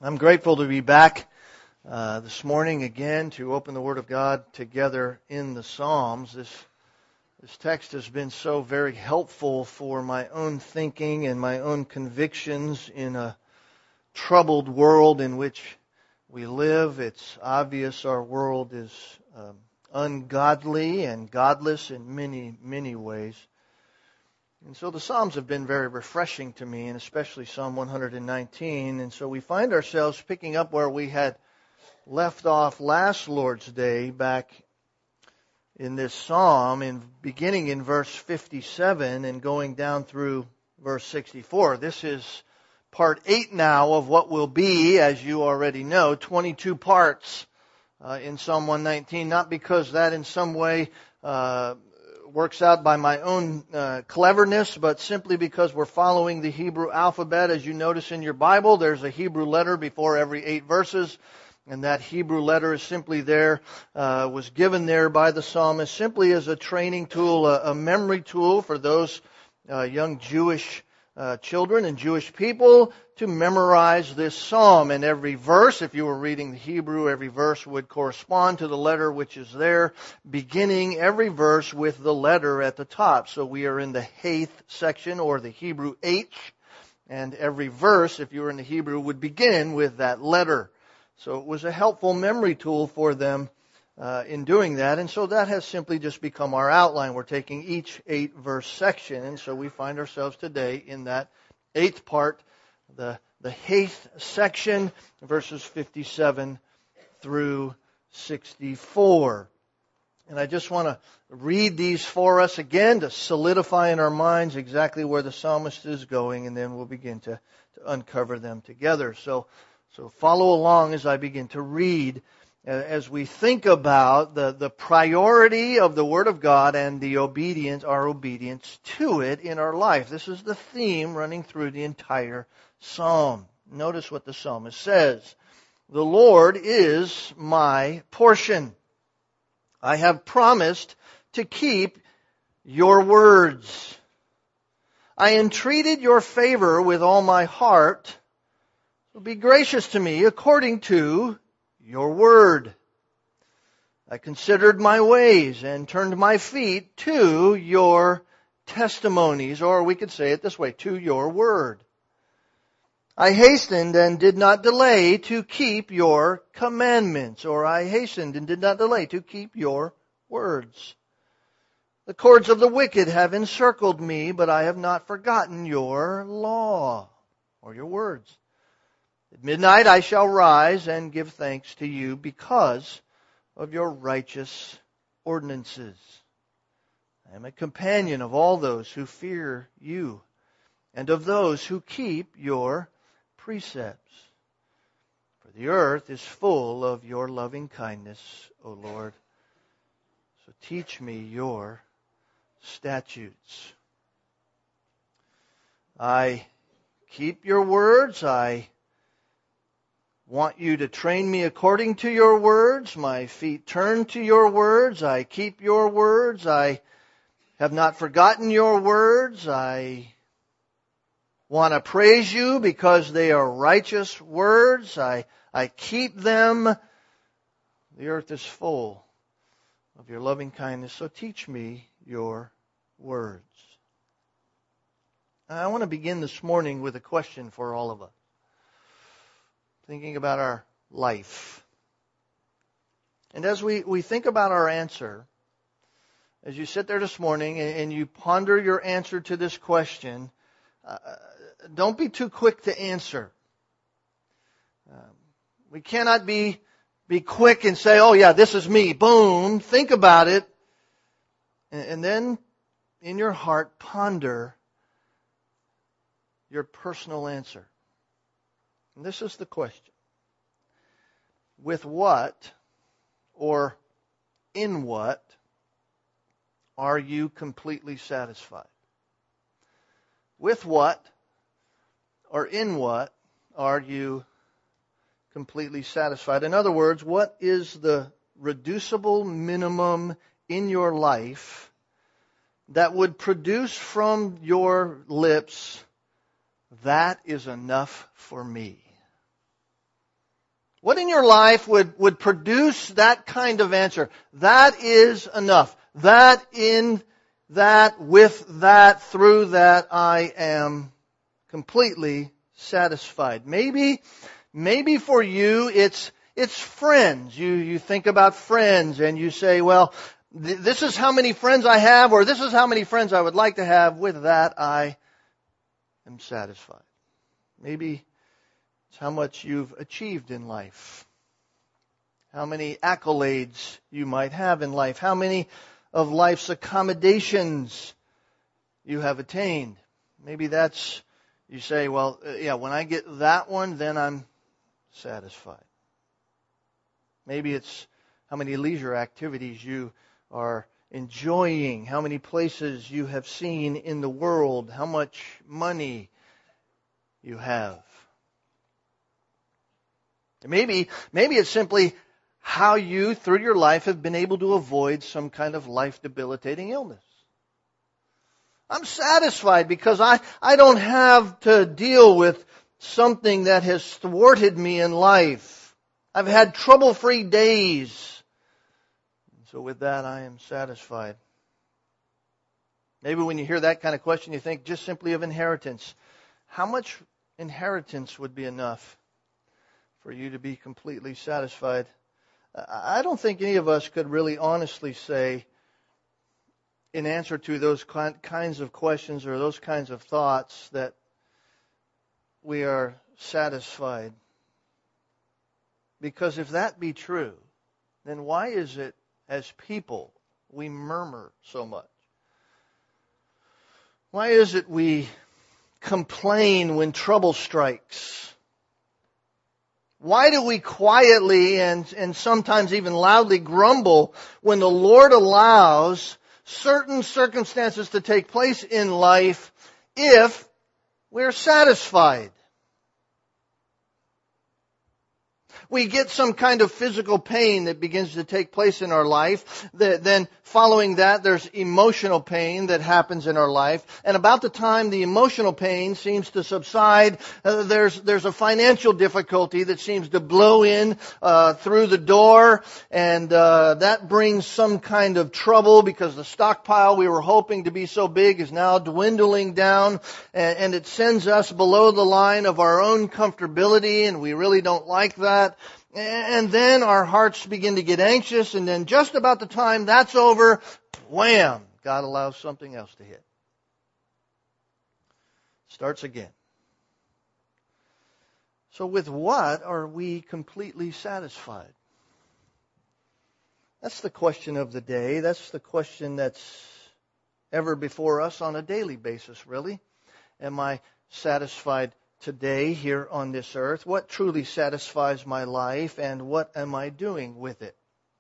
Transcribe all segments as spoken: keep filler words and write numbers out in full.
I'm grateful to be back uh, this morning again to open the Word of God together in the Psalms. This this text has been so very helpful for my own thinking and my own convictions in a troubled world in which we live. It's obvious our world is um, ungodly and godless in many, many ways. And so the Psalms have been very refreshing to me, and especially Psalm one hundred nineteen. And so we find ourselves picking up where we had left off last Lord's Day back in this psalm, in beginning in verse fifty-seven and going down through verse sixty-four. This is part eight now of what will be, as you already know, twenty-two parts uh, in Psalm one nineteen, not because that in some way uh works out by my own uh, cleverness, but simply because we're following the Hebrew alphabet. As you notice in your Bible, there's a Hebrew letter before every eight verses, and that Hebrew letter is simply there, uh, was given there by the psalmist simply as a training tool, a, a memory tool for those uh, young Jewish uh, children and Jewish people to memorize this psalm. And every verse, if you were reading the Hebrew, every verse would correspond to the letter which is there, beginning every verse with the letter at the top. So we are in the Hath section, or the Hebrew H, and every verse, if you were in the Hebrew, would begin with that letter. So it was a helpful memory tool for them uh, in doing that. And so that has simply just become our outline. We're taking each eight verse section, and so we find ourselves today in that eighth part, the the Hath section, verses fifty-seven through sixty-four. And I just want to read these for us again to solidify in our minds exactly where the psalmist is going, and then we'll begin to, to uncover them together. So, so follow along as I begin to read, uh, as we think about the, the priority of the Word of God and the obedience, our obedience to it in our life. This is the theme running through the entire psalm. Notice what the psalmist says. The Lord is my portion. I have promised to keep your words. I entreated your favor with all my heart. So be gracious to me according to your word. I considered my ways and turned my feet to your testimonies, or we could say it this way, to your word. I hastened and did not delay to keep your commandments, or I hastened and did not delay to keep your words. The cords of the wicked have encircled me, but I have not forgotten your law, or your words. At midnight I shall rise and give thanks to you because of your righteous ordinances. I am a companion of all those who fear you, and of those who keep your precepts. For the earth is full of your loving kindness, O Lord. So teach me your statutes. I keep your words. I want you to train me according to your words. My feet turn to your words. I keep your words. I have not forgotten your words. I want to praise you because they are righteous words. I, I keep them. The earth is full of your loving kindness, so teach me your words. I want to begin this morning with a question for all of us. Thinking about our life. And as we, we think about our answer, as you sit there this morning and, and you ponder your answer to this question, uh, don't be too quick to answer. Um, we cannot be be quick and say, oh yeah, this is me. Boom. Think about it. And, and then in your heart, ponder your personal answer. And this is the question. With what or in what are you completely satisfied? With what or in what are you completely satisfied? In other words, what is the reducible minimum in your life that would produce from your lips, that is enough for me? What in your life would, would produce that kind of answer? That is enough. That, in that, with that, through that, I am completely satisfied. Maybe, maybe for you it's, it's friends. You, you think about friends and you say, well, th- this is how many friends I have, or this is how many friends I would like to have. With that, I am satisfied. Maybe it's how much you've achieved in life. How many accolades you might have in life. How many of life's accommodations you have attained. Maybe that's, you say, well, yeah, when I get that one, then I'm satisfied. Maybe it's how many leisure activities you are enjoying, how many places you have seen in the world, how much money you have. Maybe, maybe it's simply how you, through your life, have been able to avoid some kind of life-debilitating illness. I'm satisfied because I, I don't have to deal with something that has thwarted me in life. I've had trouble-free days. So with that, I am satisfied. Maybe when you hear that kind of question, you think just simply of inheritance. How much inheritance would be enough for you to be completely satisfied? I don't think any of us could really honestly say, in answer to those kinds of questions or those kinds of thoughts, that we are satisfied. Because if that be true, then why is it, as people, we murmur so much? Why is it we complain when trouble strikes? Why do we quietly and, and sometimes even loudly grumble when the Lord allows certain circumstances to take place in life if we're satisfied? We get some kind of physical pain that begins to take place in our life. Then following that, there's emotional pain that happens in our life. And about the time the emotional pain seems to subside, uh, there's there's a financial difficulty that seems to blow in uh, through the door. And uh, that brings some kind of trouble because the stockpile we were hoping to be so big is now dwindling down. And, and it sends us below the line of our own comfortability, and we really don't like that. And then our hearts begin to get anxious, and then just about the time that's over, wham, God allows something else to hit. Starts again. So with what are we completely satisfied? That's the question of the day. That's the question that's ever before us on a daily basis, really. Am I satisfied today here on this earth? What truly satisfies my life, and what am I doing with it?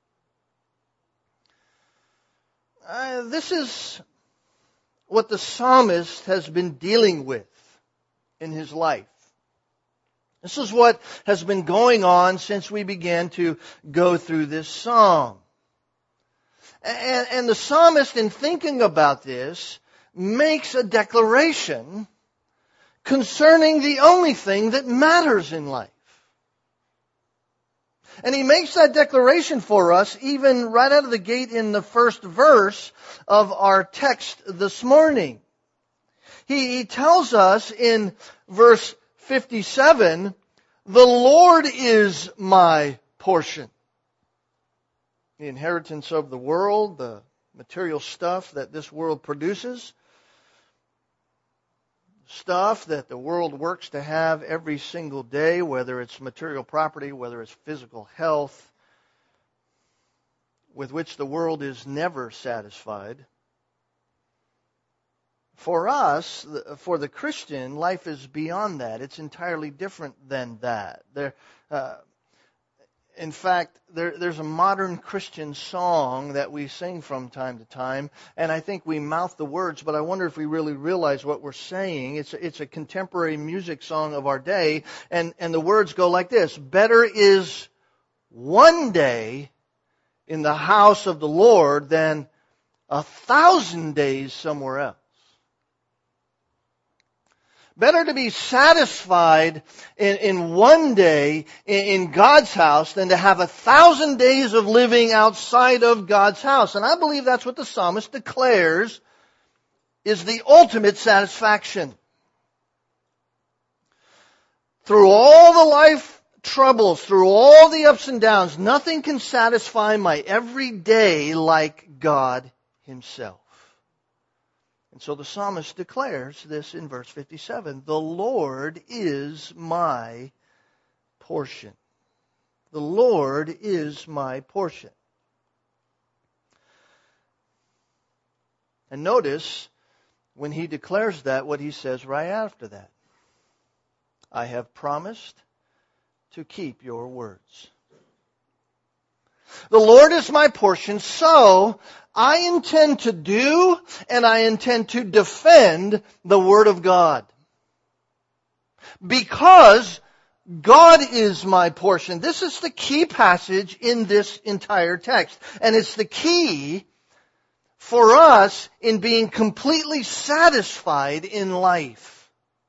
Uh, this is what the psalmist has been dealing with in his life. This is what has been going on since we began to go through this psalm. And, and the psalmist, in thinking about this, makes a declaration concerning the only thing that matters in life. And he makes that declaration for us even right out of the gate in the first verse of our text this morning. He, he tells us in verse fifty-seven, "The Lord is my portion." The inheritance of the world, the material stuff that this world produces, stuff that the world works to have every single day, whether it's material property, whether it's physical health, with which the world is never satisfied. For us, for the Christian, life is beyond that. It's entirely different than that. There, uh, In fact, there, there's a modern Christian song that we sing from time to time, and I think we mouth the words, but I wonder if we really realize what we're saying. It's a, it's a contemporary music song of our day, and, and the words go like this: "Better is one day in the house of the Lord than a thousand days somewhere else." Better to be satisfied in, in one day in, in God's house than to have a thousand days of living outside of God's house. And I believe that's what the psalmist declares is the ultimate satisfaction. Through all the life troubles, through all the ups and downs, nothing can satisfy my everyday like God Himself. And so the psalmist declares this in verse fifty-seven, the Lord is my portion. The Lord is my portion. And notice, when he declares that, what he says right after that. I have promised to keep your words. The Lord is my portion, so I intend to do and I intend to defend the Word of God. Because God is my portion. This is the key passage in this entire text. And it's the key for us in being completely satisfied in life.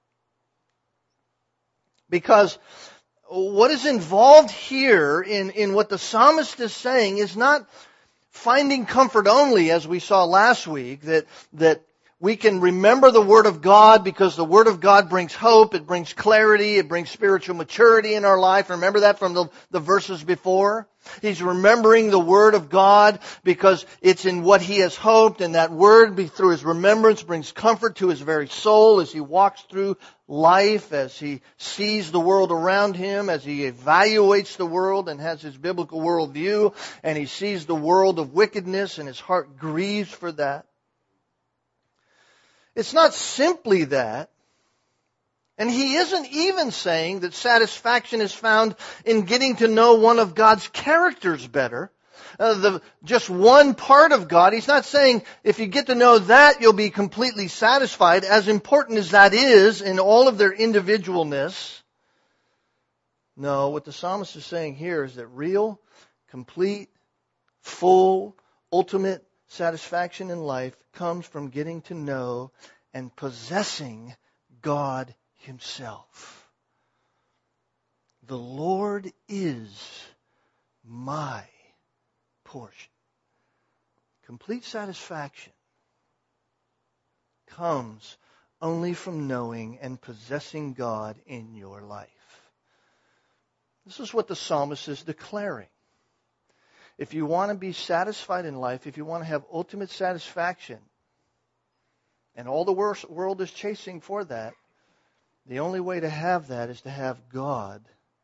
Because what is involved here in, in what the psalmist is saying is not finding comfort only, as we saw last week, that, that we can remember the Word of God because the Word of God brings hope, it brings clarity, it brings spiritual maturity in our life. Remember that from the, the verses before? He's remembering the Word of God because it's in what he has hoped, and that Word, through his remembrance, brings comfort to his very soul as he walks through life, as he sees the world around him, as he evaluates the world and has his biblical worldview, and he sees the world of wickedness and his heart grieves for that. It's not simply that. And he isn't even saying that satisfaction is found in getting to know one of God's characters better. Uh, the, just one part of God. He's not saying if you get to know that, you'll be completely satisfied, as important as that is in all of their individualness. No, what the psalmist is saying here is that real, complete, full, ultimate satisfaction in life comes from getting to know and possessing God Himself. The Lord is my portion. Complete satisfaction comes only from knowing and possessing God in your life. This is what the psalmist is declaring. If you want to be satisfied in life, if you want to have ultimate satisfaction, and all the world is chasing for that, the only way to have that is to have God.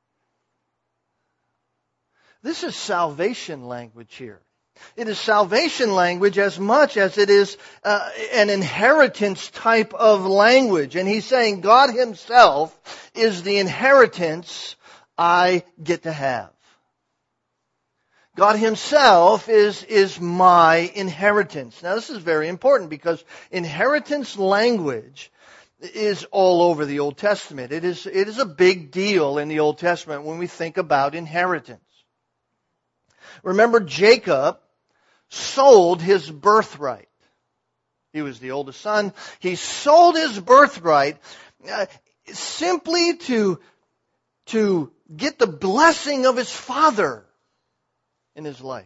This is salvation language here. It is salvation language as much as it is uh, an inheritance type of language. And he's saying God Himself is the inheritance I get to have. God Himself is, is my inheritance. Now this is very important because inheritance language is all over the Old Testament. It is, it is a big deal in the Old Testament when we think about inheritance. Remember, Jacob sold his birthright. He was the oldest son. He sold his birthright uh, simply to, to get the blessing of his father in his life.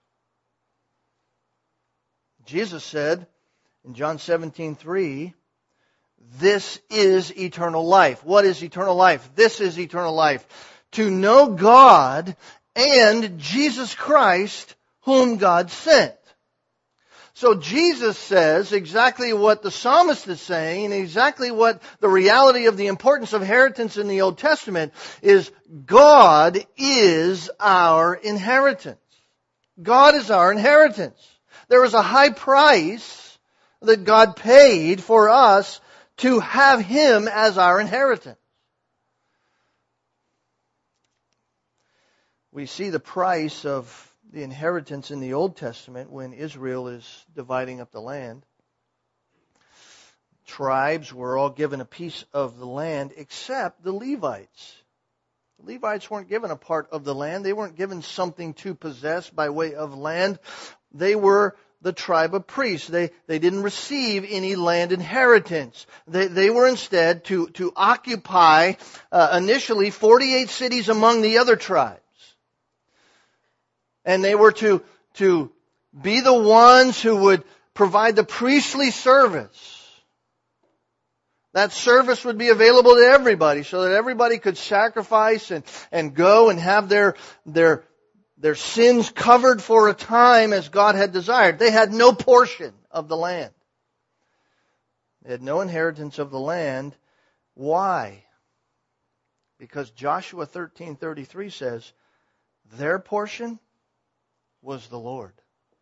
Jesus said in John seventeen three, this is eternal life. What is eternal life? This is eternal life. To know God and Jesus Christ, whom God sent. So Jesus says exactly what the psalmist is saying, and exactly what the reality of the importance of inheritance in the Old Testament is. God is our inheritance. God is our inheritance. There is a high price that God paid for us to have Him as our inheritance. We see the price of the inheritance in the Old Testament when Israel is dividing up the land. Tribes were all given a piece of the land except the Levites. The Levites weren't given a part of the land. They weren't given something to possess by way of land. They were the tribe of priests. They, they didn't receive any land inheritance. They, they were instead to, to occupy uh, initially forty-eight cities among the other tribes. And they were to, to be the ones who would provide the priestly service. That service would be available to everybody so that everybody could sacrifice and, and go and have their, their, their sins covered for a time as God had desired. They had no portion of the land. They had no inheritance of the land. Why? Because Joshua thirteen thirty-three says, their portion was the Lord.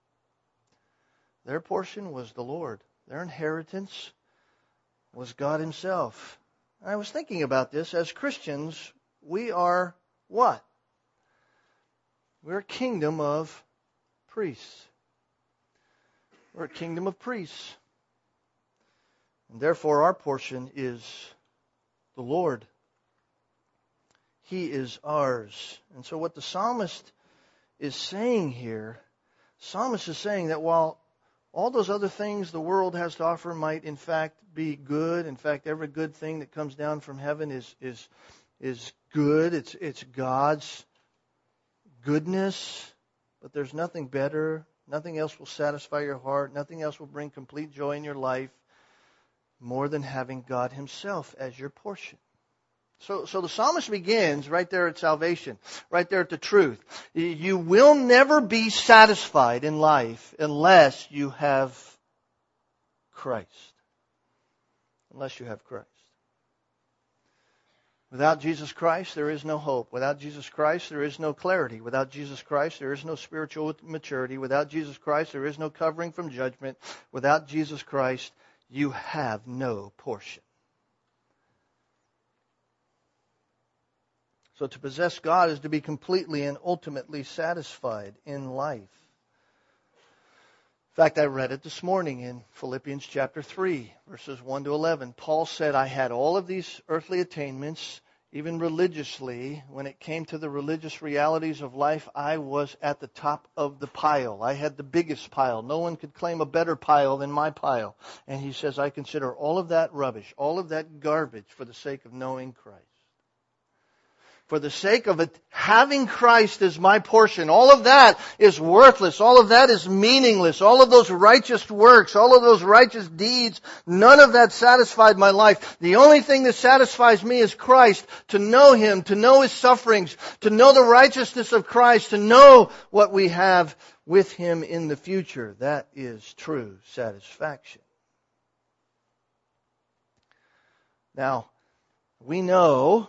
Their portion was the Lord. Their inheritance was God Himself. I was thinking about this. As Christians, we are what? We're a kingdom of priests. We're a kingdom of priests. And therefore our portion is the Lord. He is ours. And so what the psalmist is saying here, the psalmist is saying that while all those other things the world has to offer might in fact be good. In fact, every good thing that comes down from heaven is is is good. It's it's God's goodness. But there's nothing better. Nothing else will satisfy your heart. Nothing else will bring complete joy in your life more than having God Himself as your portion. So, so the psalmist begins right there at salvation, right there at the truth. You will never be satisfied in life unless you have Christ. Unless you have Christ. Without Jesus Christ, there is no hope. Without Jesus Christ, there is no clarity. Without Jesus Christ, there is no spiritual maturity. Without Jesus Christ, there is no covering from judgment. Without Jesus Christ, you have no portion. So to possess God is to be completely and ultimately satisfied in life. In fact, I read it this morning in Philippians chapter three, verses one to eleven. Paul said, I had all of these earthly attainments, even religiously. When it came to the religious realities of life, I was at the top of the pile. I had the biggest pile. No one could claim a better pile than my pile. And he says, I consider all of that rubbish, all of that garbage for the sake of knowing Christ. For the sake of it, having Christ as my portion, all of that is worthless. All of that is meaningless. All of those righteous works, all of those righteous deeds, none of that satisfied my life. The only thing that satisfies me is Christ. To know Him, to know His sufferings, to know the righteousness of Christ, to know what we have with Him in the future. That is true satisfaction. Now, we know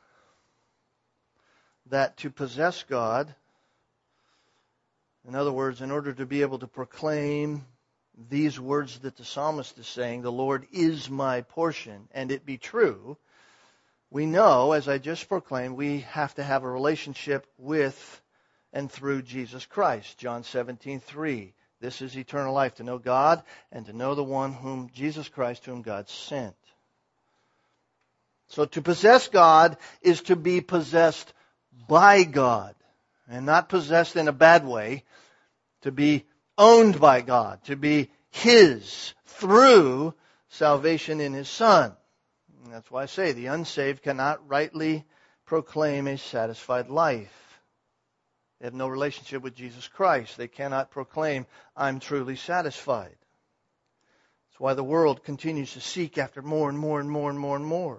that to possess God, in other words, in order to be able to proclaim these words that the psalmist is saying, the Lord is my portion, and it be true, we know, as I just proclaimed, we have to have a relationship with and through Jesus Christ. John seventeen three. This is eternal life, to know God and to know the one whom Jesus Christ, whom God sent. So to possess God is to be possessed by God, and not possessed in a bad way, to be owned by God, to be His through salvation in His Son. And that's why I say the unsaved cannot rightly proclaim a satisfied life. They have no relationship with Jesus Christ. They cannot proclaim, I'm truly satisfied. That's why the world continues to seek after more and more and more and more and more.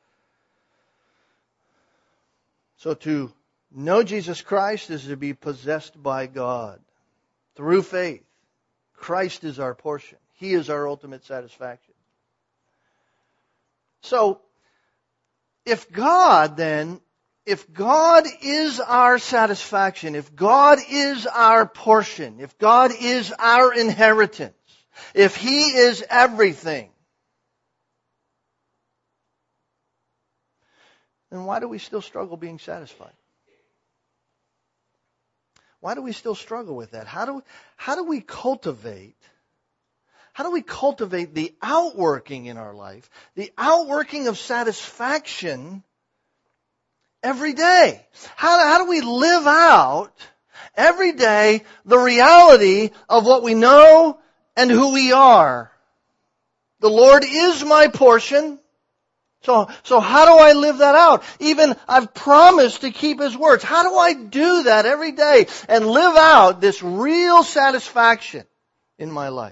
So to know Jesus Christ is to be possessed by God through faith. Christ is our portion. He is our ultimate satisfaction. So, if God then, if God is our satisfaction, if God is our portion, if God is our inheritance, if He is everything, then why do we still struggle being satisfied? Why do we still struggle with that? How do, how do we cultivate, how do we cultivate the outworking in our life, the outworking of satisfaction every day? How, how do we live out every day the reality of what we know and who we are. The Lord is my portion. So, so how do I live that out? Even I've promised to keep His words. How do I do that every day and live out this real satisfaction in my life?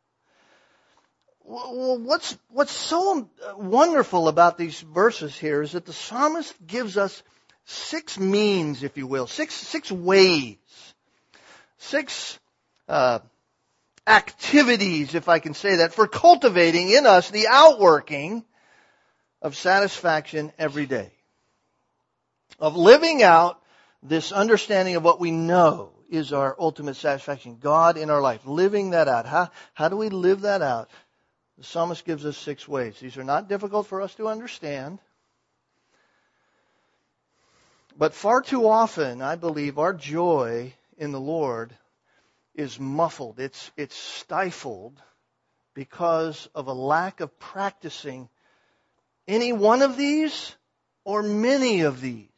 Well, what's, what's so wonderful about these verses here is that the psalmist gives us six means, if you will, six, six ways, six, uh, activities, if I can say that, for cultivating in us the outworking of satisfaction every day. Of living out this understanding of what we know is our ultimate satisfaction. God in our life. Living that out. How, how do we live that out? The psalmist gives us six ways. These are not difficult for us to understand. But far too often, I believe, our joy in the Lord is muffled. It's, it's stifled because of a lack of practicing any one of these or many of these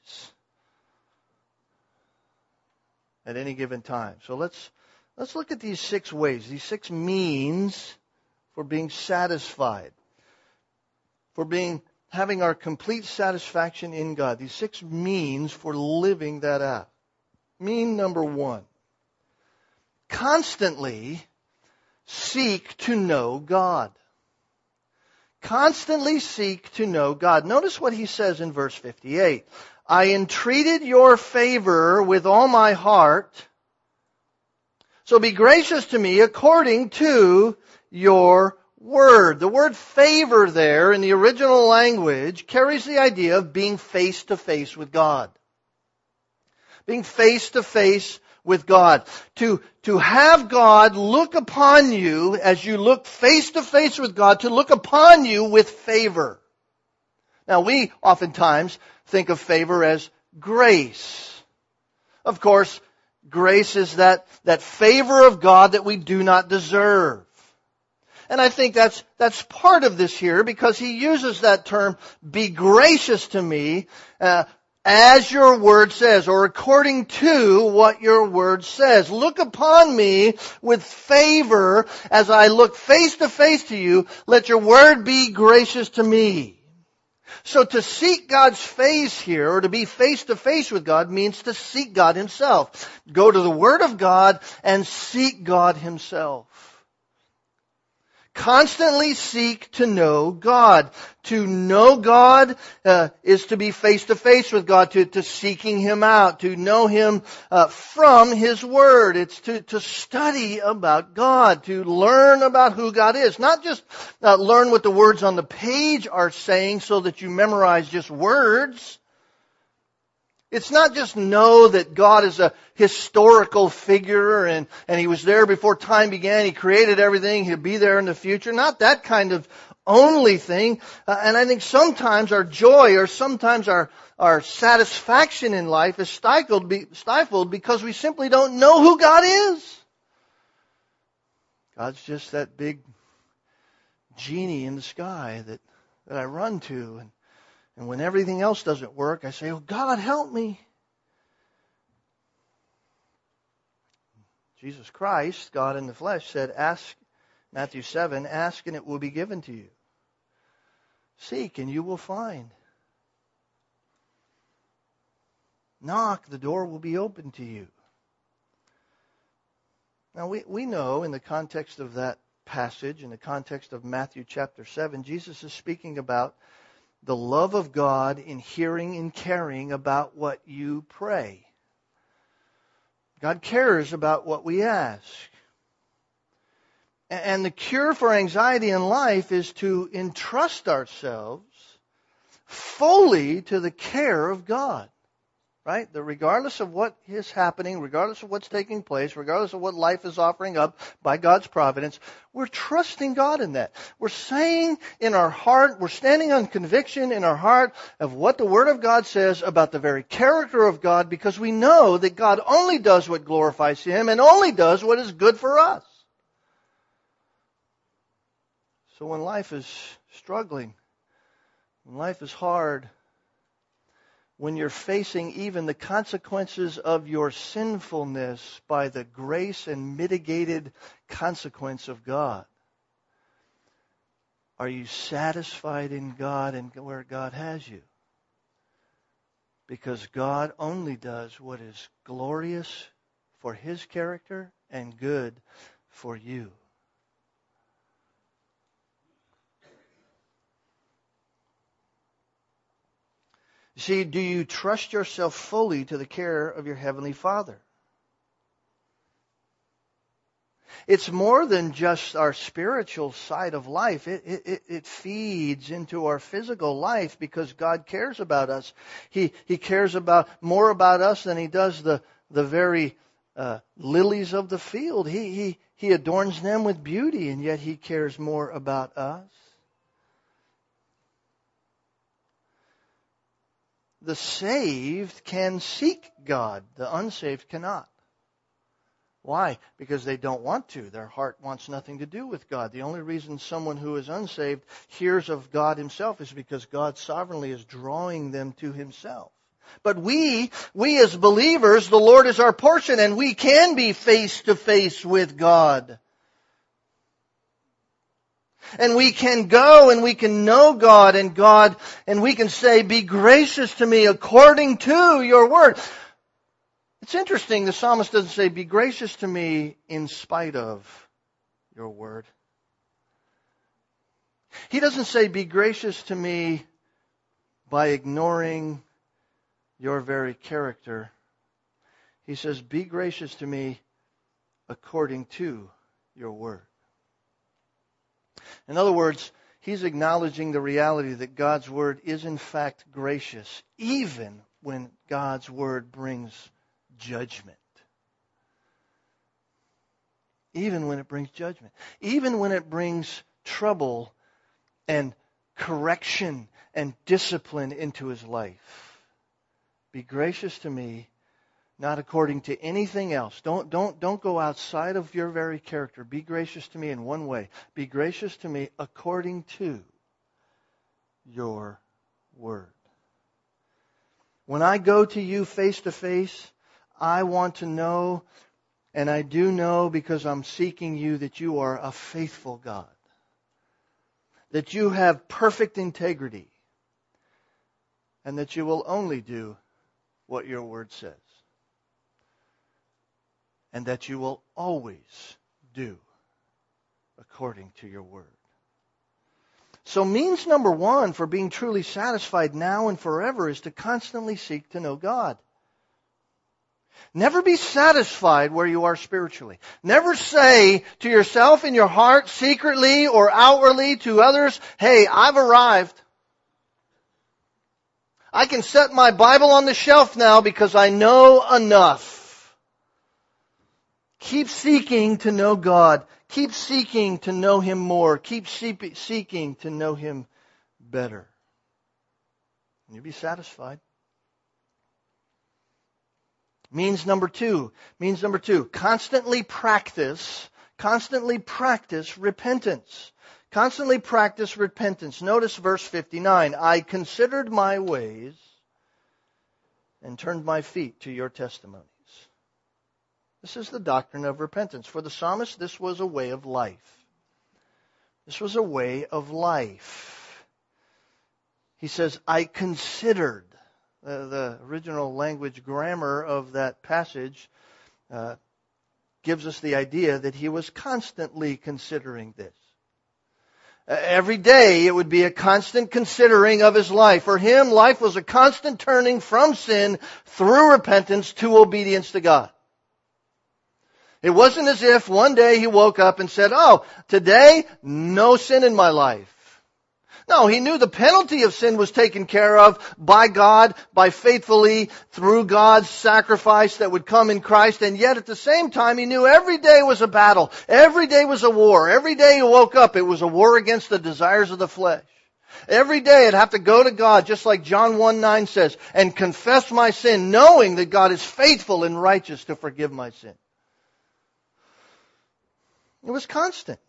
at any given time. So let's let's look at these six ways, these six means for being satisfied, for being having our complete satisfaction in God. These six means for living that out. Mean number one: constantly seek to know God. Constantly seek to know God. Notice what he says in verse fifty-eight. I entreated your favor with all my heart, so be gracious to me according to your word. The word favor there in the original language carries the idea of being face to face with God. Being face to face with God. To, to have God look upon you as you look face to face with God, to look upon you with favor. Now we oftentimes think of favor as grace. Of course, grace is that, that favor of God that we do not deserve. And I think that's, that's part of this here because he uses that term, be gracious to me, uh, as your word says, or according to what your word says. Look upon me with favor as I look face to face to you. Let your word be gracious to me. So to seek God's face here, or to be face to face with God, means to seek God Himself. Go to the Word of God and seek God Himself. Constantly seek to know God. To know God uh, is to be face to face with God, to, to seeking Him out, to know Him uh, from His Word. It's to, to study about God, to learn about who God is. Not just uh, learn what the words on the page are saying so that you memorize just words. It's not just know that God is a historical figure and, and He was there before time began. He created everything. He'll be there in the future. Not that kind of only thing. Uh, and I think sometimes our joy or sometimes our, our satisfaction in life is stifled, be, stifled because we simply don't know who God is. God's just that big genie in the sky that, that I run to. And And when everything else doesn't work, I say, oh, God, help me. Jesus Christ, God in the flesh, said, ask, Matthew seven, ask and it will be given to you. Seek and you will find. Knock, the door will be open to you. Now, we, we know in the context of that passage, in the context of Matthew chapter seven, Jesus is speaking about the love of God in hearing and caring about what you pray. God cares about what we ask. And the cure for anxiety in life is to entrust ourselves fully to the care of God. Right? That regardless of what is happening, regardless of what's taking place, regardless of what life is offering up by God's providence, we're trusting God in that. We're saying in our heart, we're standing on conviction in our heart of what the Word of God says about the very character of God, because we know that God only does what glorifies Him and only does what is good for us. So when life is struggling, when life is hard, when you're facing even the consequences of your sinfulness by the grace and mitigated consequence of God? Are you satisfied in God and where God has you? Because God only does what is glorious for His character and good for you. See, do you trust yourself fully to the care of your Heavenly Father? It's more than just our spiritual side of life. It, it, it feeds into our physical life because God cares about us. He, he cares about more about us than He does the, the very uh, lilies of the field. He, he, he adorns them with beauty, and yet He cares more about us. The saved can seek God. The unsaved cannot. Why? Because they don't want to. Their heart wants nothing to do with God. The only reason someone who is unsaved hears of God Himself is because God sovereignly is drawing them to Himself. But we, we as believers, the Lord is our portion, and we can be face to face with God. And we can go and we can know God and God, and we can say, be gracious to me according to your word. It's interesting, the psalmist doesn't say, be gracious to me in spite of your word. He doesn't say, be gracious to me by ignoring your very character. He says, be gracious to me according to your word. In other words, he's acknowledging the reality that God's word is in fact gracious, even when God's word brings judgment. Even when it brings judgment. Even when it brings trouble and correction and discipline into his life. Be gracious to me, not according to anything else. Don't, don't, don't go outside of your very character. Be gracious to me in one way. Be gracious to me according to your word. When I go to you face to face, I want to know, and I do know because I'm seeking you, that you are a faithful God. That you have perfect integrity. And that you will only do what your word says. And that you will always do according to your word. So means number one for being truly satisfied now and forever is to constantly seek to know God. Never be satisfied where you are spiritually. Never say to yourself in your heart, secretly or outwardly to others, hey, I've arrived. I can set my Bible on the shelf now because I know enough. Keep seeking to know God. Keep seeking to know Him more. Keep seeking to know Him better. And you'll be satisfied. Means number two. Means number two. Constantly practice. Constantly practice repentance. Constantly practice repentance. Notice verse fifty-nine. I considered my ways and turned my feet to your testimonies. This is the doctrine of repentance. For the psalmist, this was a way of life. This was a way of life. He says, I considered. Uh, the original language grammar of that passage uh, gives us the idea that he was constantly considering this. Uh, every day it would be a constant considering of his life. For him, life was a constant turning from sin through repentance to obedience to God. It wasn't as if one day he woke up and said, oh, today, no sin in my life. No, he knew the penalty of sin was taken care of by God, by faithfully through God's sacrifice that would come in Christ. And yet at the same time, he knew every day was a battle. Every day was a war. Every day he woke up, it was a war against the desires of the flesh. Every day I'd have to go to God, just like John one nine says, and confess my sin, knowing that God is faithful and righteous to forgive my sin. It was constant.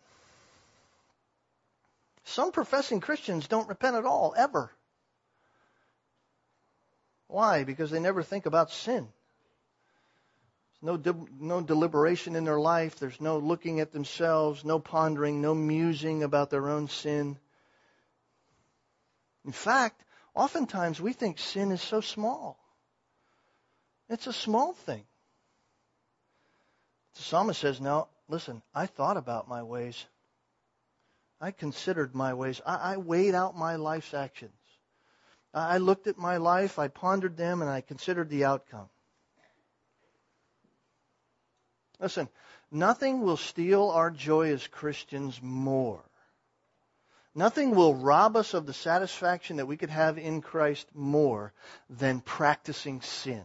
Some professing Christians don't repent at all, ever. Why? Because they never think about sin. There's no, de- no deliberation in their life. There's no looking at themselves, no pondering, no musing about their own sin. In fact, oftentimes we think sin is so small. It's a small thing. The psalmist says, no, listen, I thought about my ways. I considered my ways. I, I weighed out my life's actions. I looked at my life, I pondered them, and I considered the outcome. Listen, nothing will steal our joy as Christians more. Nothing will rob us of the satisfaction that we could have in Christ more than practicing sin.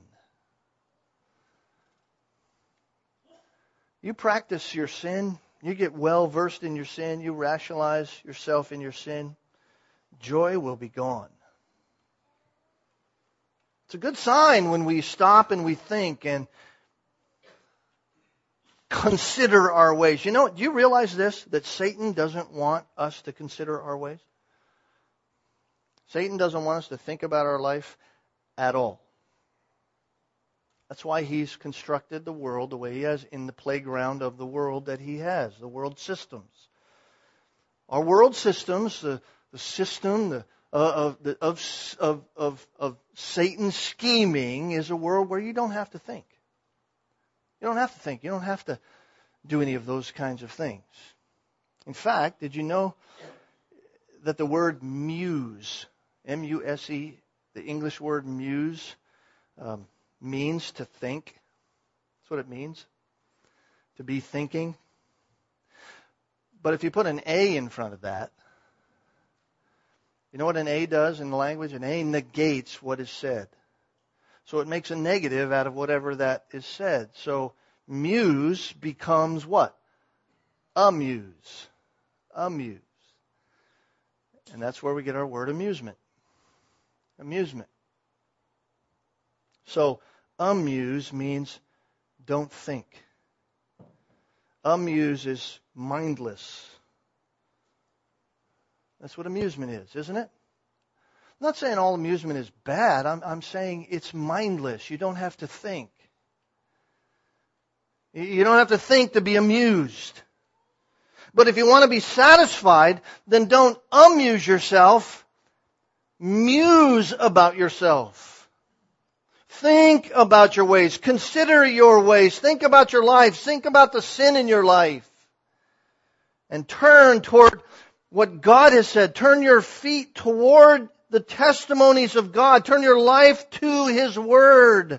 You practice your sin, you get well versed in your sin, you rationalize yourself in your sin, joy will be gone. It's a good sign when we stop and we think and consider our ways. You know, do you realize this? That Satan doesn't want us to consider our ways? Satan doesn't want us to think about our life at all. That's why he's constructed the world the way he has in the playground of the world that he has, the world systems. Our world systems, the, the system the, uh, of, the, of, of, of, of Satan's scheming is a world where you don't have to think. You don't have to think. You don't have to do any of those kinds of things. In fact, did you know that the word muse, M U S E, the English word muse, um, means to think? That's what it means, to be thinking. But if you put an A in front of that, you know what an A does in the language? An A negates what is said. So it makes a negative out of whatever that is said. So muse becomes what? Amuse. Amuse. And that's where we get our word amusement. Amusement. So amuse means don't think. Amuse is mindless. That's what amusement is, isn't it? I'm not saying all amusement is bad. I'm, I'm saying it's mindless. You don't have to think. You don't have to think to be amused. But if you want to be satisfied, then don't amuse yourself. Muse about yourself. Think about your ways. Consider your ways. Think about your life. Think about the sin in your life. And turn toward what God has said. Turn your feet toward the testimonies of God. Turn your life to His Word.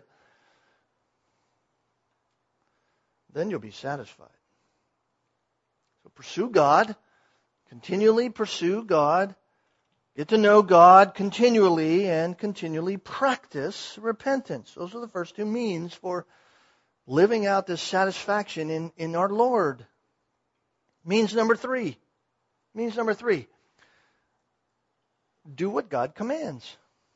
Then you'll be satisfied. So pursue God. Continually pursue God. Get to know God continually and continually practice repentance. Those are the first two means for living out this satisfaction in, in our Lord. Means number three. Means number three. Do what God commands.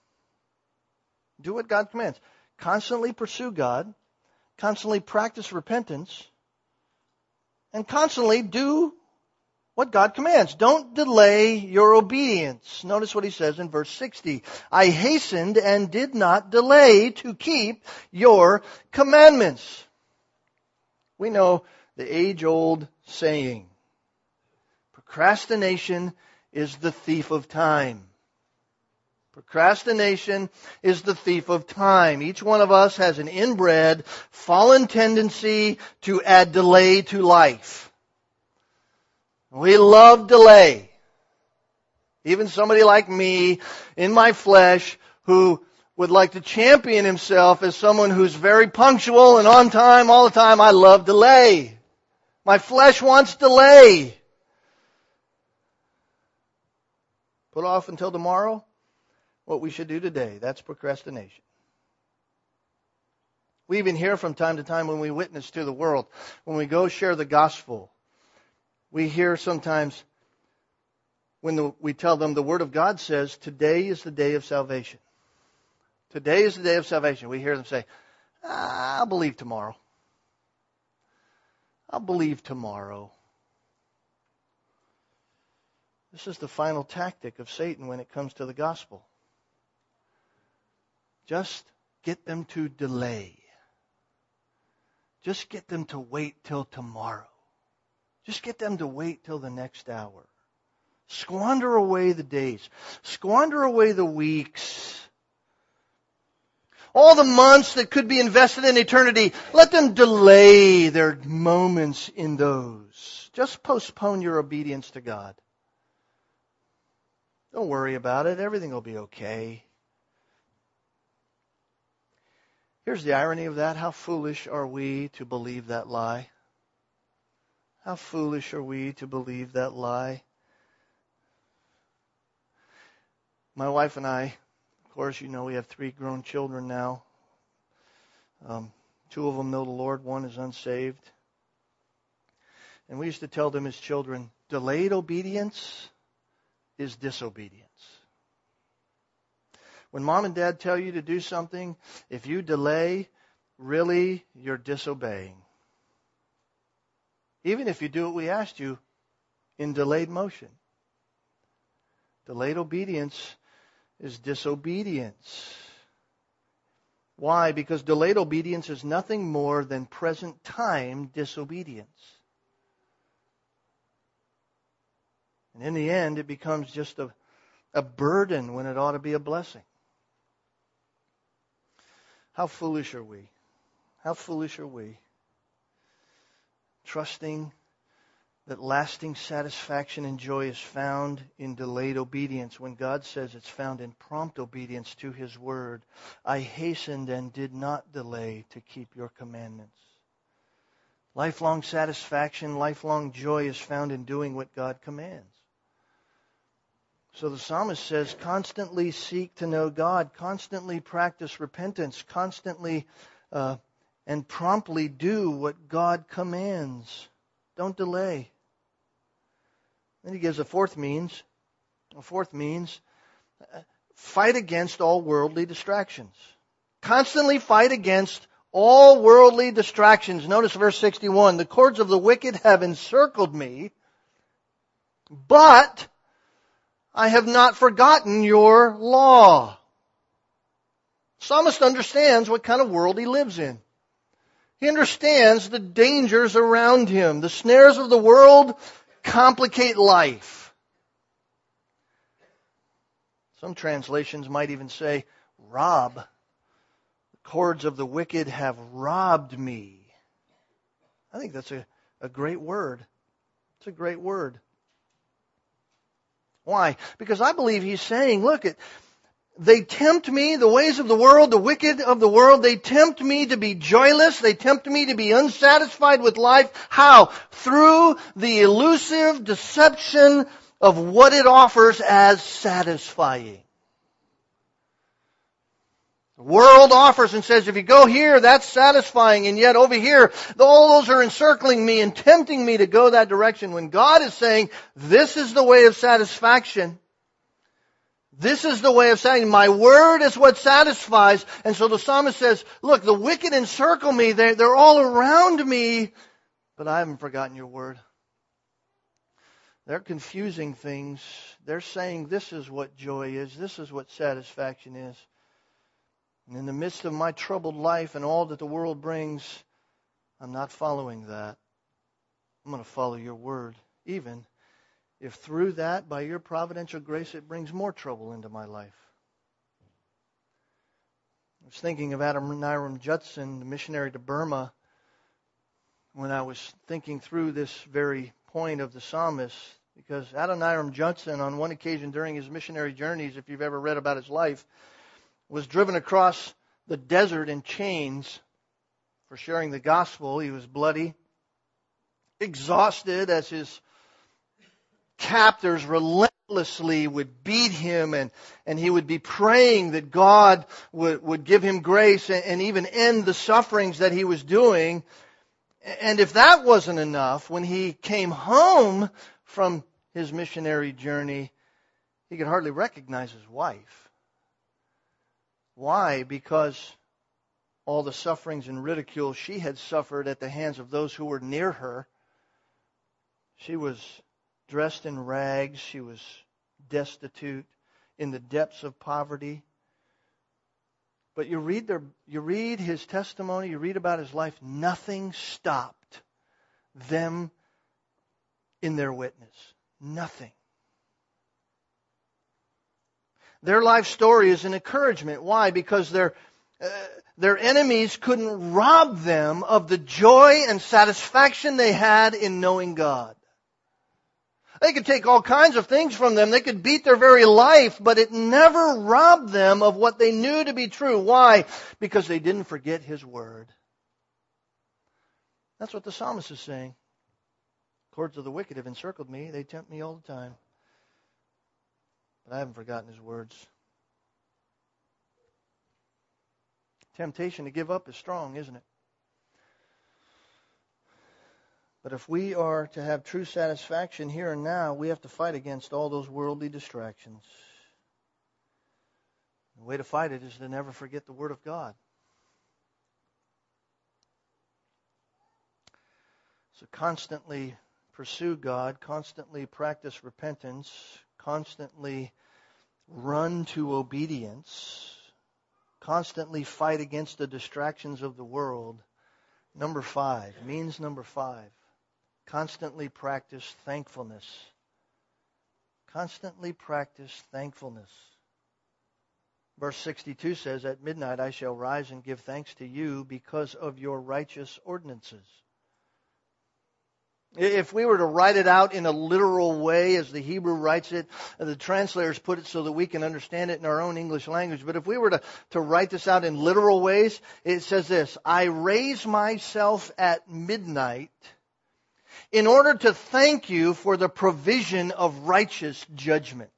Do what God commands. Constantly pursue God. Constantly practice repentance. And constantly do what God commands. Don't delay your obedience. Notice what he says in verse sixty. I hastened and did not delay to keep your commandments. We know the age-old saying, procrastination is the thief of time. Procrastination is the thief of time. Each one of us has an inbred, fallen tendency to add delay to life. We love delay. Even somebody like me, in my flesh, who would like to champion himself as someone who's very punctual and on time all the time, I love delay. My flesh wants delay. Put off until tomorrow what we should do today. That's procrastination. We even hear from time to time when we witness to the world, when we go share the gospel, we hear sometimes when the, we tell them the Word of God says, today is the day of salvation. Today is the day of salvation. We hear them say, ah, I'll believe tomorrow. I'll believe tomorrow. This is the final tactic of Satan when it comes to the gospel. Just get them to delay. Just get them to wait till tomorrow. Just get them to wait till the next hour. Squander away the days. Squander away the weeks. All the months that could be invested in eternity, let them delay their moments in those. Just postpone your obedience to God. Don't worry about it. Everything will be okay. Here's the irony of that. How foolish are we to believe that lie? How foolish are we to believe that lie? My wife and I, of course, you know we have three grown children now. Um, two of them know the Lord. One is unsaved. And we used to tell them as children, delayed obedience is disobedience. When mom and dad tell you to do something, if you delay, really, you're disobeying. Even if you do what we asked you in delayed motion. Delayed obedience is disobedience. Why? Because delayed obedience is nothing more than present time disobedience. And in the end, it becomes just a, a burden when it ought to be a blessing. How foolish are we? How foolish are we? Trusting that lasting satisfaction and joy is found in delayed obedience when God says it's found in prompt obedience to His Word. I hastened and did not delay to keep your commandments. Lifelong satisfaction, lifelong joy is found in doing what God commands. So the psalmist says, constantly seek to know God, constantly practice repentance, constantly uh, and promptly do what God commands. Don't delay. Then he gives a fourth means. A fourth means, uh, fight against all worldly distractions. Constantly fight against all worldly distractions. Notice verse sixty-one. The cords of the wicked have encircled me, but I have not forgotten your law. Psalmist understands what kind of world he lives in. He understands the dangers around him. The snares of the world complicate life. Some translations might even say, rob. The cords of the wicked have robbed me. I think that's a, a great word. It's a great word. Why? Because I believe he's saying, look, it, they tempt me, the ways of the world, the wicked of the world, they tempt me to be joyless. They tempt me to be unsatisfied with life. How? Through the elusive deception of what it offers as satisfying. The world offers and says, if you go here, that's satisfying. And yet over here, all those are encircling me and tempting me to go that direction. When God is saying, this is the way of satisfaction. This is the way of saying, my word is what satisfies. And so the psalmist says, look, the wicked encircle me. They're, they're all around me. But I haven't forgotten your word. They're confusing things. They're saying this is what joy is. This is what satisfaction is. And in the midst of my troubled life and all that the world brings, I'm not following that. I'm going to follow your word, even if through that, by your providential grace, it brings more trouble into my life. I was thinking of Adoniram Judson, the missionary to Burma, when I was thinking through this very point of the psalmist, because Adoniram Judson, on one occasion during his missionary journeys, if you've ever read about his life, was driven across the desert in chains for sharing the gospel. He was bloody, exhausted as his captors relentlessly would beat him, and, and he would be praying that God would, would give him grace and, and even end the sufferings that he was doing. And if that wasn't enough, when he came home from his missionary journey, he could hardly recognize his wife. Why? Because all the sufferings and ridicule she had suffered at the hands of those who were near her. She was dressed in rags. She was destitute, in the depths of poverty. But you read their, you read his testimony, you read about his life, nothing stopped them in their witness. Nothing. Their life story is an encouragement. Why? Because their, uh, their enemies couldn't rob them of the joy and satisfaction they had in knowing God. They could take all kinds of things from them. They could beat their very life, but it never robbed them of what they knew to be true. Why? Because they didn't forget His Word. That's what the psalmist is saying. Cords of the wicked have encircled me. They tempt me all the time. But I haven't forgotten His words. Temptation to give up is strong, isn't it? But if we are to have true satisfaction here and now, we have to fight against all those worldly distractions. The way to fight it is to never forget the Word of God. So constantly pursue God, constantly practice repentance, constantly run to obedience, constantly fight against the distractions of the world. Number five, means number five. Constantly practice thankfulness. Constantly practice thankfulness. Verse sixty-two says, "At midnight I shall rise and give thanks to you because of your righteous ordinances." If we were to write it out in a literal way, as the Hebrew writes it, the translators put it so that we can understand it in our own English language. But if we were to, to write this out in literal ways, it says this: "I raise myself at midnight in order to thank you for the provision of righteous judgment."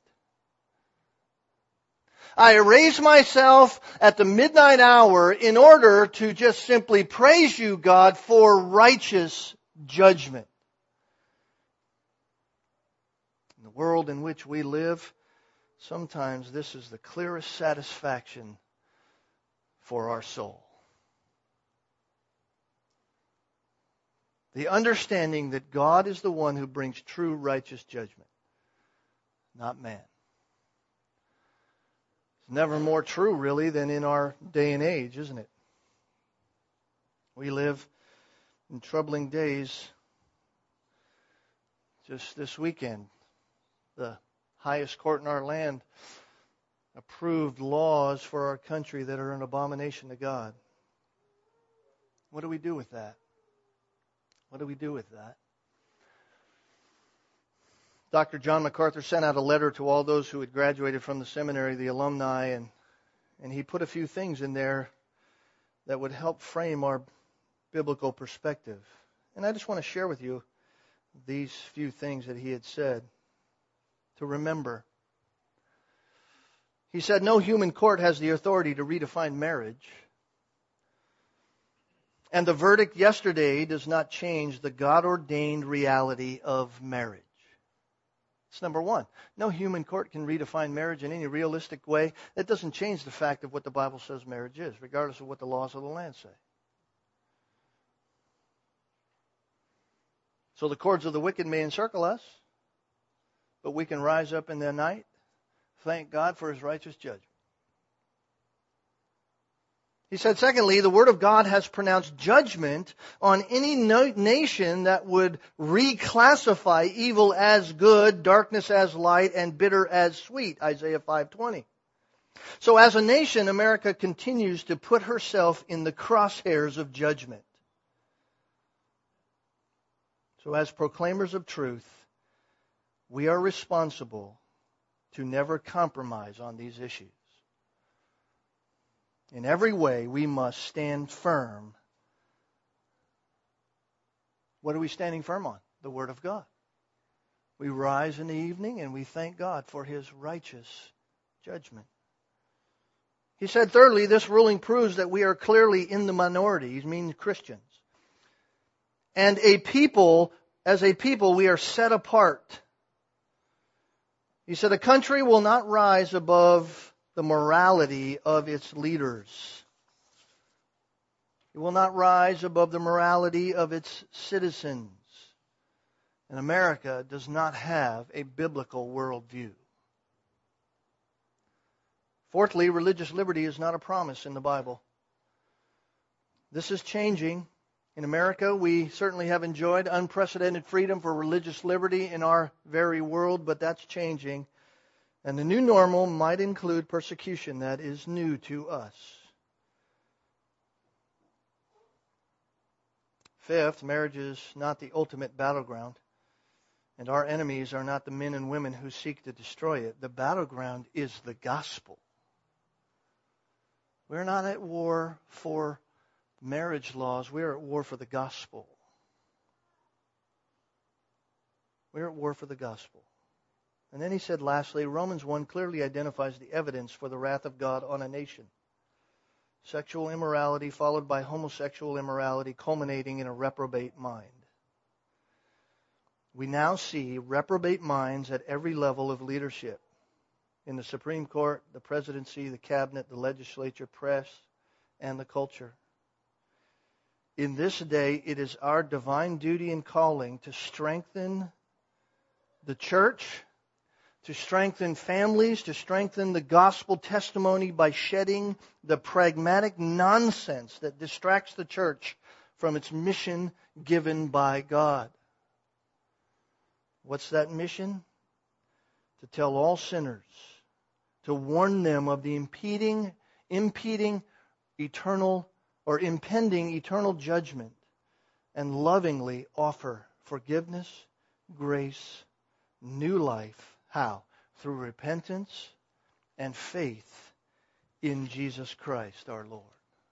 I raise myself at the midnight hour in order to just simply praise you, God, for righteous judgment. In the world in which we live, sometimes this is the clearest satisfaction for our soul. The understanding that God is the one who brings true righteous judgment, not man. It's never more true, really, than in our day and age, isn't it? We live in troubling days. Just this weekend, the highest court in our land approved laws for our country that are an abomination to God. What do we do with that? What do we do with that? Doctor John MacArthur sent out a letter to all those who had graduated from the seminary, the alumni, and, and he put a few things in there that would help frame our biblical perspective. And I just want to share with you these few things that he had said to remember. He said, "No human court has the authority to redefine marriage. And the verdict yesterday does not change the God-ordained reality of marriage." It's number one. No human court can redefine marriage in any realistic way. That doesn't change the fact of what the Bible says marriage is, regardless of what the laws of the land say. So the cords of the wicked may encircle us, but we can rise up in the night, thank God for His righteous judgment. He said, secondly, the Word of God has pronounced judgment on any no- nation that would reclassify evil as good, darkness as light, and bitter as sweet. Isaiah five twenty. So as a nation, America continues to put herself in the crosshairs of judgment. So as proclaimers of truth, we are responsible to never compromise on these issues. In every way, we must stand firm. What are we standing firm on? The Word of God. We rise in the evening and we thank God for His righteous judgment. He said, thirdly, this ruling proves that we are clearly in the minority. He means Christians. And a people, as a people, we are set apart. He said, a country will not rise above the morality of its leaders. It will not rise above the morality of its citizens. And America does not have a biblical worldview. Fourthly, religious liberty is not a promise in the Bible. This is changing. In America, we certainly have enjoyed unprecedented freedom for religious liberty in our very world, but that's changing. And the new normal might include persecution that is new to us. Fifth, marriage is not the ultimate battleground, and our enemies are not the men and women who seek to destroy it. The battleground is the gospel. We're not at war for marriage laws. We're at war for the gospel. We're at war for the gospel. And then he said, lastly, Romans one clearly identifies the evidence for the wrath of God on a nation. Sexual immorality followed by homosexual immorality, culminating in a reprobate mind. We now see reprobate minds at every level of leadership. In the Supreme Court, the presidency, the cabinet, the legislature, press, and the culture. In this day, it is our divine duty and calling to strengthen the church, to strengthen families, to strengthen the gospel testimony by shedding the pragmatic nonsense that distracts the church from its mission given by God. What's that mission? To tell all sinners, to warn them of the impeding, impeding eternal or impending eternal judgment, and lovingly offer forgiveness, grace, new life. How? Through repentance and faith in Jesus Christ our Lord.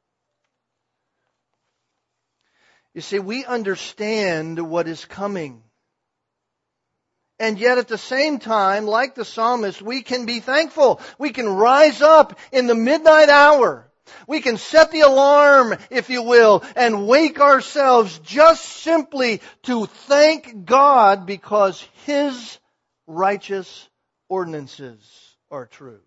You see, we understand what is coming. And yet at the same time, like the psalmist, we can be thankful. We can rise up in the midnight hour. We can set the alarm, if you will, and wake ourselves just simply to thank God because His righteous ordinances are true.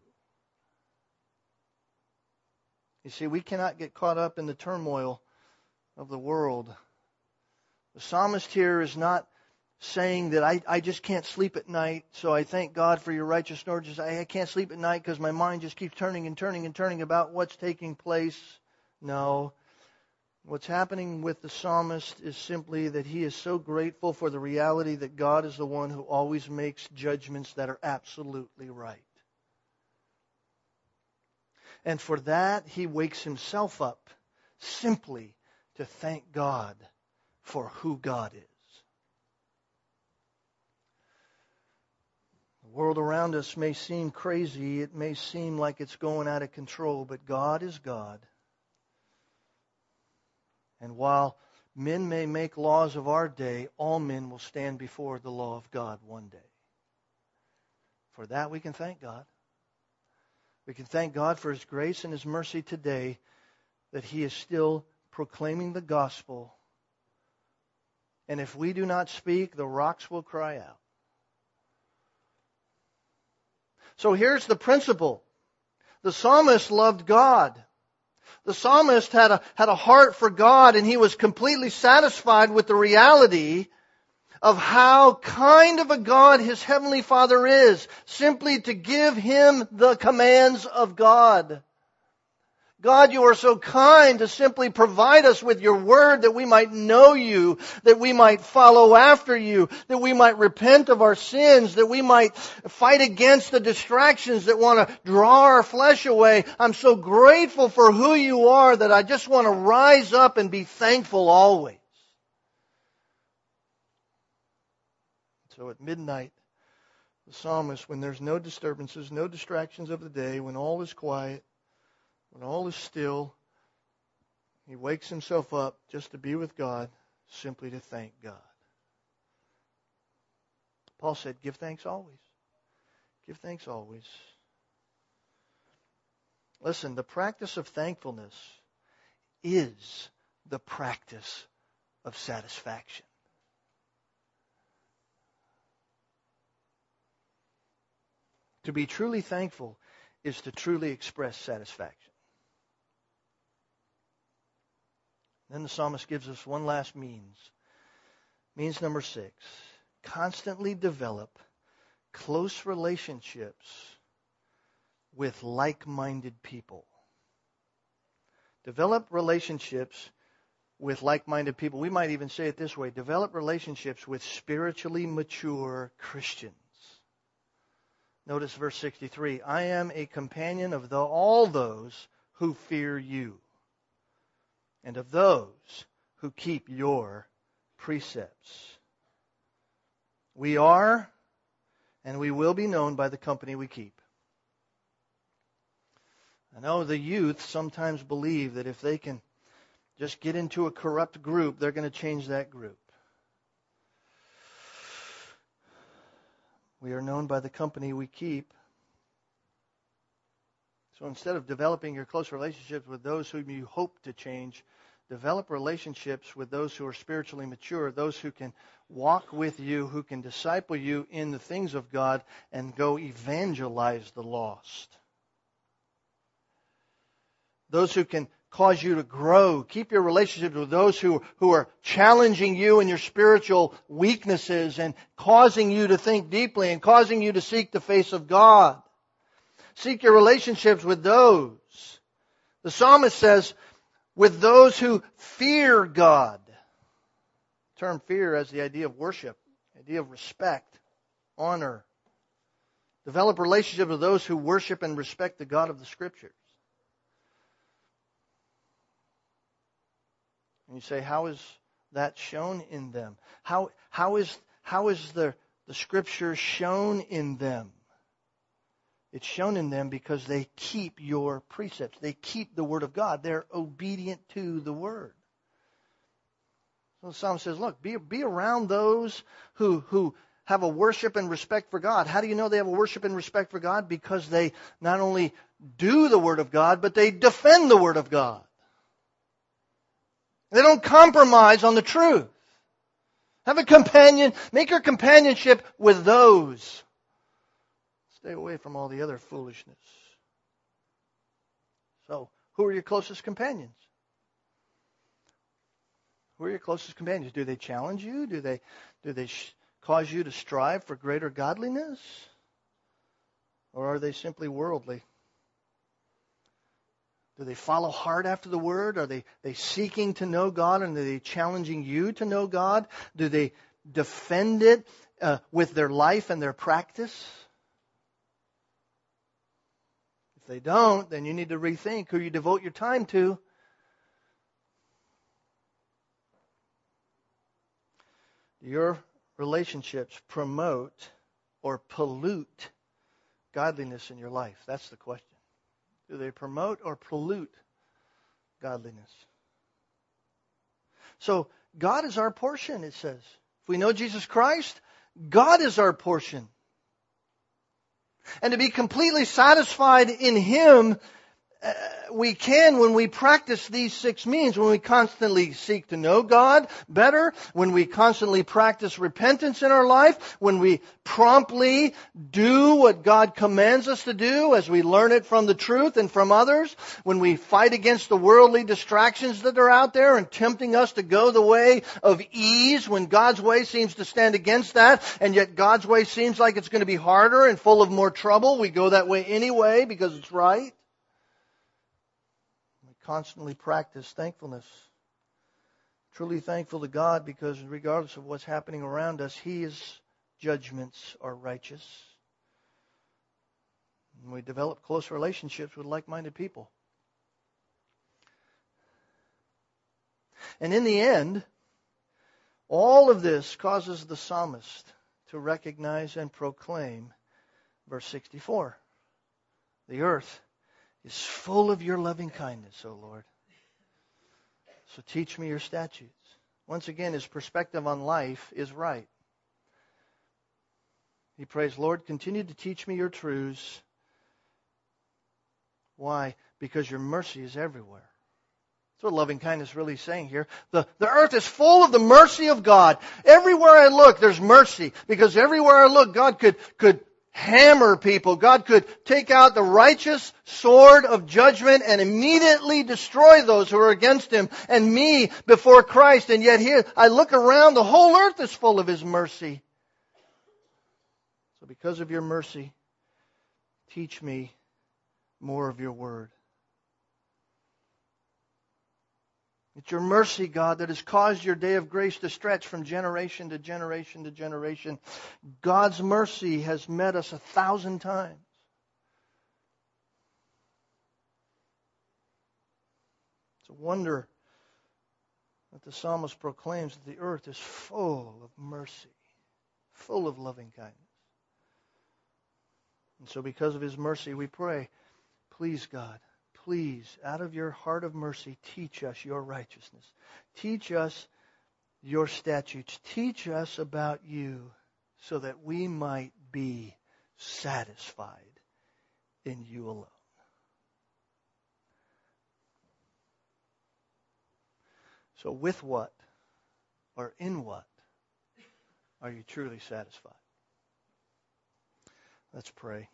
You see, we cannot get caught up in the turmoil of the world. The psalmist here is not saying that I, I just can't sleep at night, so I thank God for your righteous ordinances. I, I can't sleep at night because my mind just keeps turning and turning and turning about what's taking place. No. What's happening with the psalmist is simply that he is so grateful for the reality that God is the one who always makes judgments that are absolutely right. And for that, he wakes himself up simply to thank God for who God is. The world around us may seem crazy. It may seem like it's going out of control, but God is God. And while men may make laws of our day, all men will stand before the law of God one day. For that we can thank God. We can thank God for His grace and His mercy today, that He is still proclaiming the gospel. And if we do not speak, the rocks will cry out. So here's the principle. The psalmist loved God. The psalmist had a, had a heart for God, and he was completely satisfied with the reality of how kind of a God his heavenly Father is, simply to give him the commands of God. God, you are so kind to simply provide us with your word that we might know you, that we might follow after you, that we might repent of our sins, that we might fight against the distractions that want to draw our flesh away. I'm so grateful for who you are that I just want to rise up and be thankful always. So at midnight, the psalmist, when there's no disturbances, no distractions of the day, when all is quiet, when all is still, he wakes himself up just to be with God, simply to thank God. Paul said, give thanks always. Give thanks always. Listen, the practice of thankfulness is the practice of satisfaction. To be truly thankful is to truly express satisfaction. Then the psalmist gives us one last means. Means number six. Constantly develop close relationships with like-minded people. Develop relationships with like-minded people. We might even say it this way: develop relationships with spiritually mature Christians. Notice verse sixty-three. I am a companion of the, all those who fear you, and of those who keep your precepts. We are and we will be known by the company we keep. I know the youth sometimes believe that if they can just get into a corrupt group, they're going to change that group. We are known by the company we keep. So instead of developing your close relationships with those whom you hope to change, develop relationships with those who are spiritually mature, those who can walk with you, who can disciple you in the things of God and go evangelize the lost. Those who can cause you to grow. Keep your relationships with those who, who are challenging you in your spiritual weaknesses and causing you to think deeply and causing you to seek the face of God. Seek your relationships with those. The psalmist says, with those who fear God. The term fear has the idea of worship, the idea of respect, honor. Develop relationships with those who worship and respect the God of the Scriptures. And you say, how is that shown in them? How how is how is the, the Scripture shown in them? It's shown in them because they keep your precepts. They keep the Word of God. They're obedient to the Word. So the psalm says, look, be, be around those who, who have a worship and respect for God. How do you know they have a worship and respect for God? Because they not only do the Word of God, but they defend the Word of God. They don't compromise on the truth. Have a companion. Make your companionship with those. Stay away from all the other foolishness. So, who are your closest companions? Who are your closest companions? Do they challenge you? Do they, do they sh- cause you to strive for greater godliness? Or are they simply worldly? Do they follow hard after the Word? Are they, they seeking to know God, and are they challenging you to know God? Do they defend it uh, with their life and their practice? If they don't, then you need to rethink who you devote your time to. Do your relationships promote or pollute godliness in your life? That's the question. Do they promote or pollute godliness? So, God is our portion, it says. If we know Jesus Christ, God is our portion. And to be completely satisfied in Him, uh, we can when we practice these six means, when we constantly seek to know God better, when we constantly practice repentance in our life, when we promptly do what God commands us to do as we learn it from the truth and from others, when we fight against the worldly distractions that are out there and tempting us to go the way of ease when God's way seems to stand against that, and yet God's way seems like it's going to be harder and full of more trouble. We go that way anyway because it's right. Constantly practice thankfulness. Truly thankful to God because regardless of what's happening around us, His judgments are righteous. And we develop close relationships with like-minded people. And in the end, all of this causes the psalmist to recognize and proclaim verse sixty-four. The earth is full of your loving kindness, O Lord. So teach me your statutes. Once again, his perspective on life is right. He prays, Lord, continue to teach me your truths. Why? Because your mercy is everywhere. That's what loving kindness is really saying here. The, the earth is full of the mercy of God. Everywhere I look, there's mercy. Because everywhere I look, God could, could hammer people. God could take out the righteous sword of judgment and immediately destroy those who are against Him and me before Christ. And yet here, I look around, the whole earth is full of His mercy. So because of your mercy, teach me more of your word. It's your mercy, God, that has caused your day of grace to stretch from generation to generation to generation. God's mercy has met us a thousand times. It's a wonder that the psalmist proclaims that the earth is full of mercy, full of loving kindness. And so because of His mercy, we pray, please, God, please, out of your heart of mercy, teach us your righteousness. Teach us your statutes. Teach us about you so that we might be satisfied in you alone. So with what or in what are you truly satisfied? Let's pray.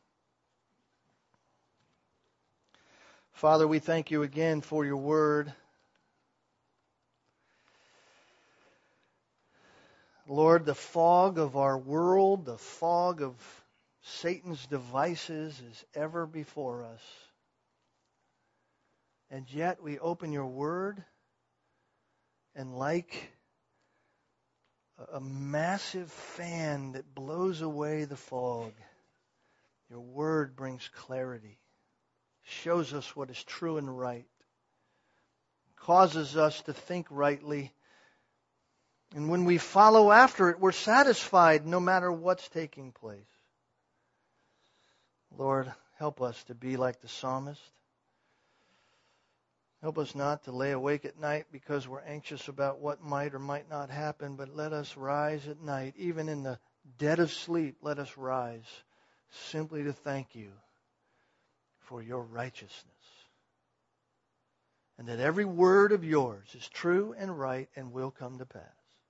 Father, we thank you again for your word. Lord, the fog of our world, the fog of Satan's devices is ever before us. And yet we open your word, and like a massive fan that blows away the fog, your word brings clarity, shows us what is true and right, causes us to think rightly. And when we follow after it, we're satisfied no matter what's taking place. Lord, help us to be like the psalmist. Help us not to lay awake at night because we're anxious about what might or might not happen, but let us rise at night, even in the dead of sleep, let us rise simply to thank you for your righteousness. And that every word of yours is true and right and will come to pass.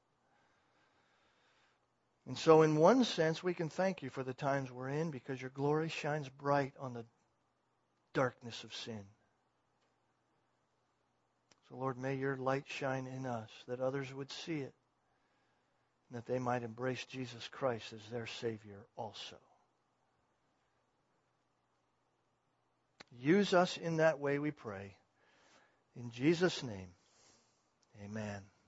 And so in one sense, we can thank you for the times we're in because your glory shines bright on the darkness of sin. So Lord, may your light shine in us that others would see it and that they might embrace Jesus Christ as their Savior also. Use us in that way, we pray. In Jesus' name, amen.